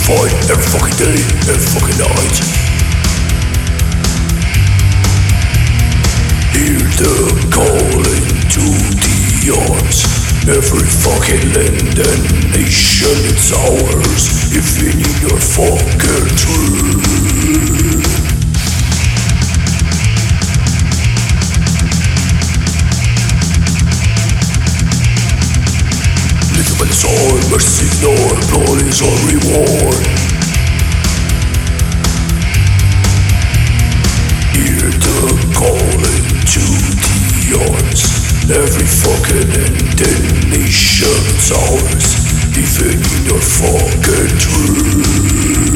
fight every fucking day, every fucking night. Hear the calling to the arms. Every fucking land and nation, it's ours. If you need your fucking truth. Little by the sword, mercy ignored, blood is our reward. Hear the calling to the arms. Every fucking nation, it's ours. Even in your fucking truth.